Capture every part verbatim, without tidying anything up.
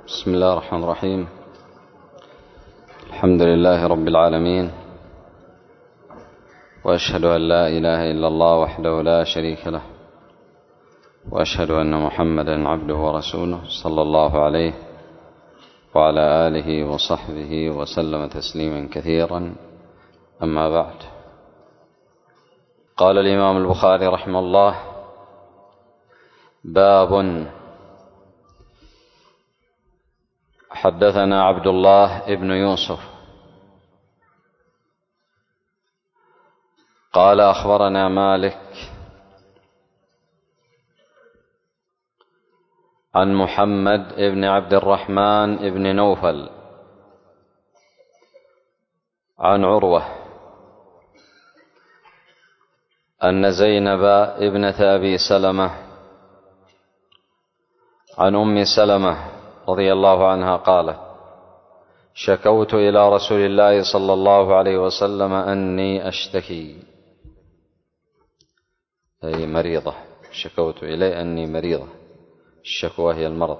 بسم الله الرحمن الرحيم. الحمد لله رب العالمين، وأشهد أن لا إله إلا الله وحده لا شريك له، وأشهد أن محمدا عبده ورسوله صلى الله عليه وعلى آله وصحبه وسلم تسليما كثيرا. أما بعد، قال الإمام البخاري رحمه الله: باب. حدثنا عبد الله بن يوسف قال أخبرنا مالك عن محمد بن عبد الرحمن بن نوفل عن عروة أن زينب ابنة أبي سلمة عن أم سلمة رضي الله عنها قالت: شكوت إلى رسول الله صلى الله عليه وسلم أني أشتكي، أي مريضة. شكوت إليه أني مريضة، الشكوى هي المرض.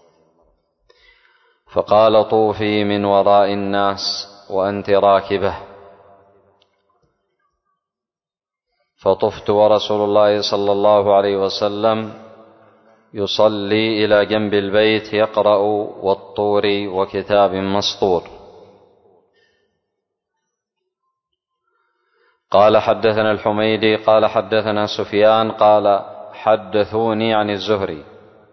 فقال: طوفي من وراء الناس وأنت راكبة. فطفت ورسول الله صلى الله عليه وسلم يصلي إلى جنب البيت يقرأ والطور وكتاب مسطور. قال: حدثنا الحميدي قال حدثنا سفيان قال حدثوني عن الزهري.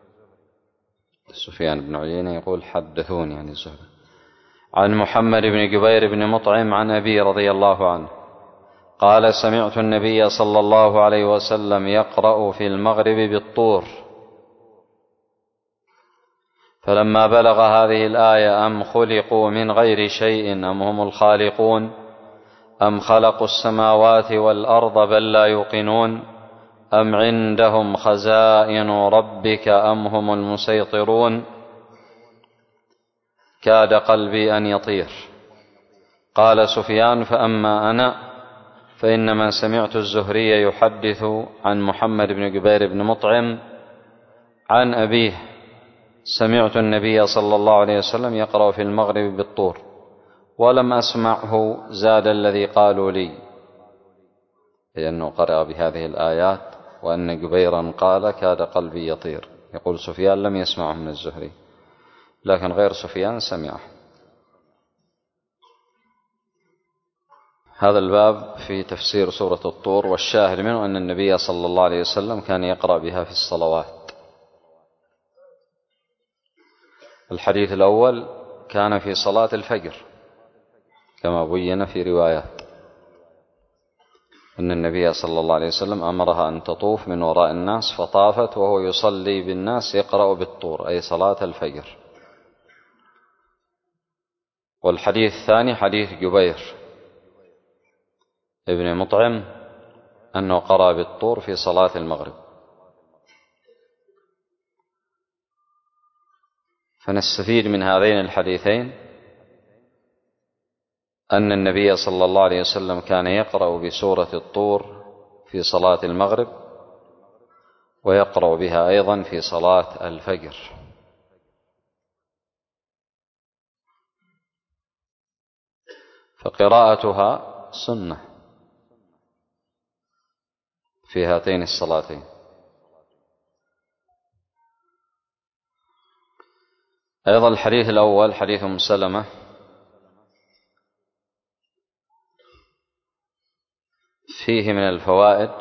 سفيان بن عيينة يقول حدثوني عن الزهري عن محمد بن جبير بن مطعم عن أبي رضي الله عنه قال: سمعت النبي صلى الله عليه وسلم يقرأ في المغرب بالطور، فلما بلغ هذه الآية: أم خلقوا من غير شيء أم هم الخالقون أم خلقوا السماوات والأرض بل لا يوقنون أم عندهم خزائن ربك أم هم المسيطرون، كاد قلبي أن يطير. قال سفيان: فأما أنا فإنما سمعت الزهري يحدث عن محمد بن جبير بن مطعم عن أبيه: سمعت النبي صلى الله عليه وسلم يقرأ في المغرب بالطور، ولم أسمعه زاد الذي قالوا لي، لأنه قرأ بهذه الآيات وأن جبيرا قال كاد قلبي يطير. يقول سفيان لم يسمعه من الزهري، لكن غير سفيان سمعه. هذا الباب في تفسير سورة الطور، والشاهد منه أن النبي صلى الله عليه وسلم كان يقرأ بها في الصلوات. الحديث الأول كان في صلاة الفجر كما بين في روايات، أن النبي صلى الله عليه وسلم أمرها أن تطوف من وراء الناس، فطافت وهو يصلي بالناس يقرأ بالطور، أي صلاة الفجر. والحديث الثاني حديث جبير ابن مطعم أنه قرأ بالطور في صلاة المغرب. فنستفيد من هذين الحديثين أن النبي صلى الله عليه وسلم كان يقرأ بسورة الطور في صلاة المغرب، ويقرأ بها أيضا في صلاة الفجر. فقراءتها سنة في هاتين الصلاتين. أيضا الحديث الأول حديث أم سلمة فيه من الفوائد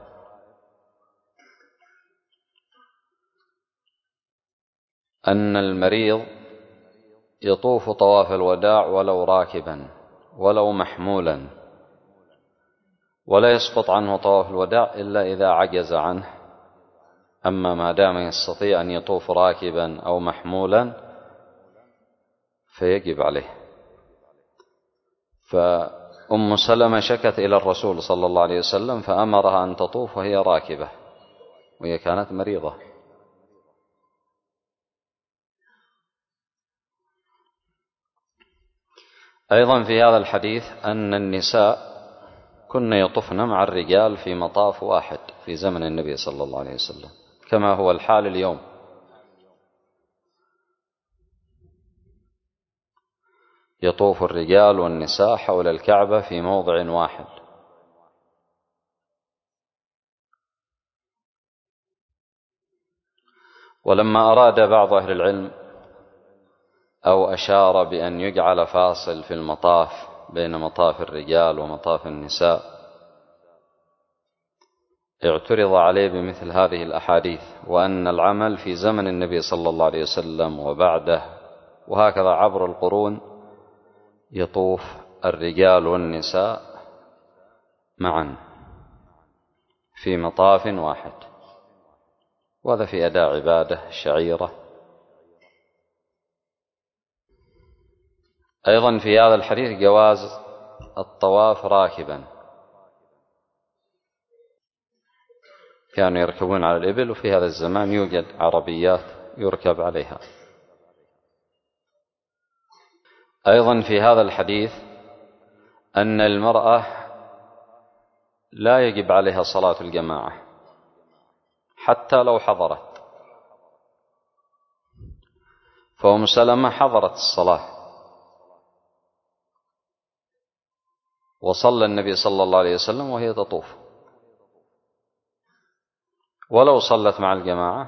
أن المريض يطوف طواف الوداع ولو راكبا ولو محمولا، ولا يسقط عنه طواف الوداع إلا إذا عجز عنه. أما ما دام يستطيع أن يطوف راكبا أو محمولا فيجب عليه. فأم سلمة شكت إلى الرسول صلى الله عليه وسلم فأمرها أن تطوف وهي راكبة، وهي كانت مريضة. أيضا في هذا الحديث أن النساء كن يطفن مع الرجال في مطاف واحد في زمن النبي صلى الله عليه وسلم، كما هو الحال اليوم. يطوف الرجال والنساء حول الكعبة في موضع واحد. ولما أراد بعض أهل العلم أو أشار بأن يجعل فاصل في المطاف بين مطاف الرجال ومطاف النساء، اعترض عليه بمثل هذه الأحاديث، وأن العمل في زمن النبي صلى الله عليه وسلم وبعده وهكذا عبر القرون يطوف الرجال والنساء معا في مطاف واحد، وهذا في أداء عبادة شعيرة. أيضا في هذا الحديث جواز الطواف راكبا، كانوا يركبون على الإبل، وفي هذا الزمان يوجد عربيات يركب عليها. أيضا في هذا الحديث أن المرأة لا يجب عليها صلاة الجماعة حتى لو حضرت، فأم سلمة حضرت الصلاة وصلى النبي صلى الله عليه وسلم وهي تطوف، ولو صلت مع الجماعة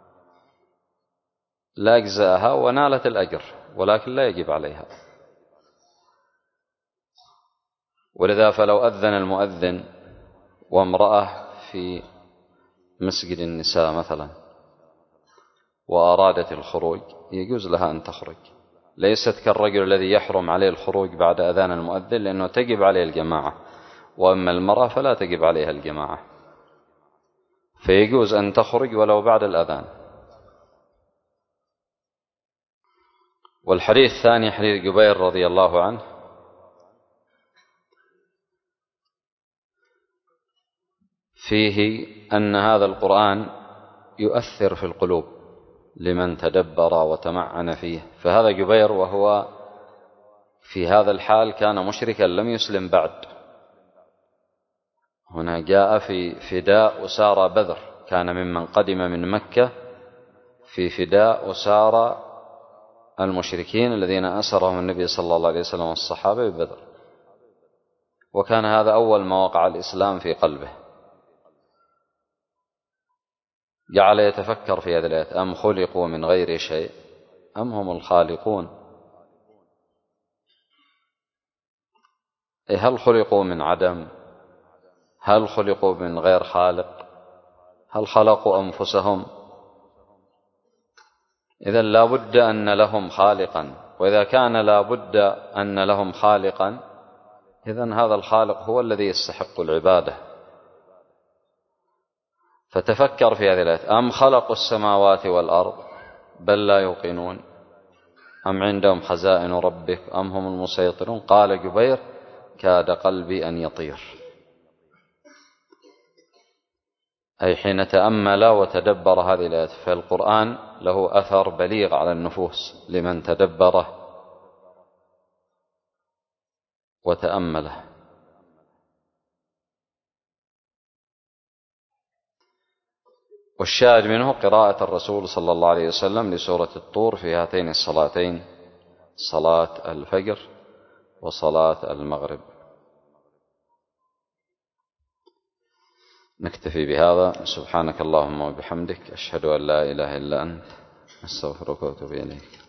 لا أجزأها ونالت الأجر، ولكن لا يجب عليها. ولذا فلو أذن المؤذن وامرأة في مسجد النساء مثلا وأرادت الخروج يجوز لها أن تخرج، ليست كالرجل الذي يحرم عليه الخروج بعد أذان المؤذن لأنه تجب عليه الجماعة، وأما المرأة فلا تجب عليها الجماعة، فيجوز أن تخرج ولو بعد الأذان. والحديث الثاني حديث جبير رضي الله عنه فيه أن هذا القرآن يؤثر في القلوب لمن تدبر وتمعن فيه. فهذا جبير وهو في هذا الحال كان مشركا لم يسلم بعد، هنا جاء في فداء أسارى بدر، كان ممن قدم من مكة في فداء أسارى المشركين الذين أسرهم النبي صلى الله عليه وسلم والصحابة ببدر، وكان هذا أول ما وقع الإسلام في قلبه. جعل يتفكر في هذه الآية: أم خلقوا من غير شيء أم هم الخالقون؟ هل خلقوا من عدم؟ هل خلقوا من غير خالق؟ هل خلقوا أنفسهم؟ إذن لا بد أن لهم خالقا، وإذا كان لا بد أن لهم خالقا إذن هذا الخالق هو الذي يستحق العبادة. فتفكر في هذه الآية: أم خلقوا السماوات والأرض بل لا يوقنون أم عندهم خزائن ربك أم هم المسيطرون؟ قال جبير: كاد قلبي أن يطير. أي حين تأمل وتدبر هذه الآيات، فالقرآن له أثر بليغ على النفوس لمن تدبره وتأمله. والشاهد منه قراءة الرسول صلى الله عليه وسلم لسورة الطور في هاتين الصلاتين، صلاة الفجر وصلاة المغرب. نكتفي بهذا. سبحانك اللهم وبحمدك، أشهد أن لا إله إلا أنت، أستغفرك وأتوب إليك.